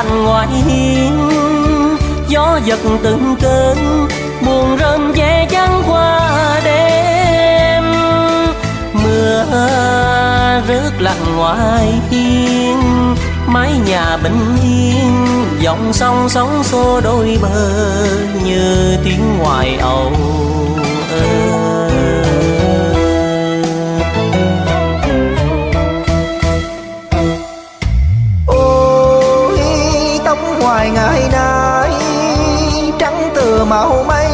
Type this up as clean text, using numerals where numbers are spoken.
lành ngoài hiên, gió giật từng cơn buồn rơm che chắn qua đêm. Mưa rớt lặng ngoài hiên, mái nhà bình yên, dòng sông sóng xô đôi bờ như tiếng ngoài âu ơ. Ôi tóc ngoài ngày nay trắng từ màu mây,